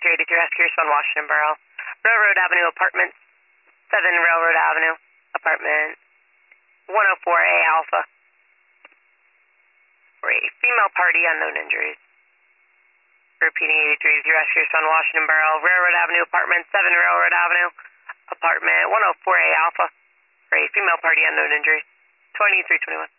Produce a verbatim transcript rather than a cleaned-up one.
three eighty-three Rescue Respond Washington Borough. Railroad Avenue Apartments, seven Railroad Avenue, Apartment one oh four A Alpha. For a female party, unknown injuries. Repeating eighty-three eighty-three Rescue Respond Washington Borough. Railroad Avenue Apartments, seven Railroad Avenue, Apartment one oh four A Alpha. For a female party, unknown injuries. twenty-three twenty-one.